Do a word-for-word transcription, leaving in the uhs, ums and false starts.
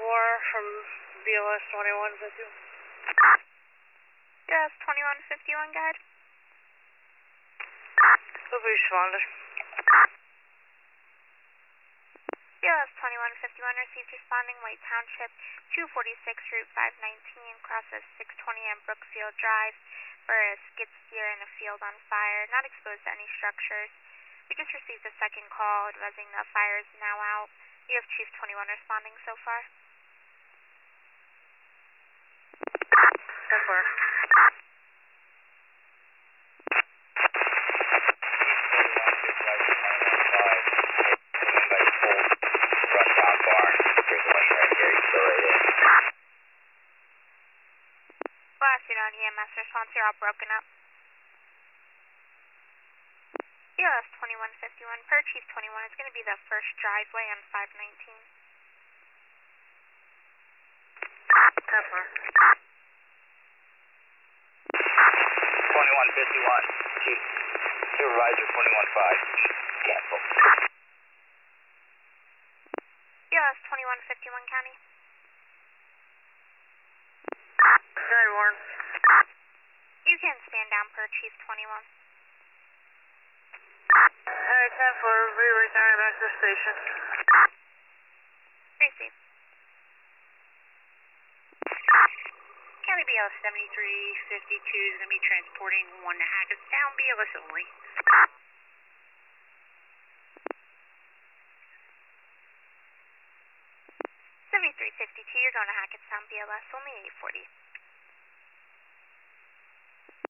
four from B L S twenty-one fifty-one. Yes, twenty-one fifty-one, guide. Who responded? Yes, twenty-one fifty-one received responding White Township, two forty-six Route five nineteen, crosses six twenty on Brookfield Drive for a skid steer in a field on fire, not exposed to any structures. We just received a second call advising the fire is now out. You have Chief twenty-one responding so far. ten four. Last unit on E M S response, you're all broken up. B L S twenty-one fifty-one, per Chief twenty-one, is going to be the first driveway on five nineteen. ten four. twenty-one fifty-one, Chief Supervisor twenty-one five, cancel. B L S twenty-one fifty-one, County. Good, Warren. You can stand down per Chief twenty-one. Hey, ten four, we returning back to the station. Receive. County B L S seventy-three fifty-two is going to be transporting one to Hackettstown, B L S only. seventy-three fifty-two, you're going to Hackettstown, B L S, only eight forty.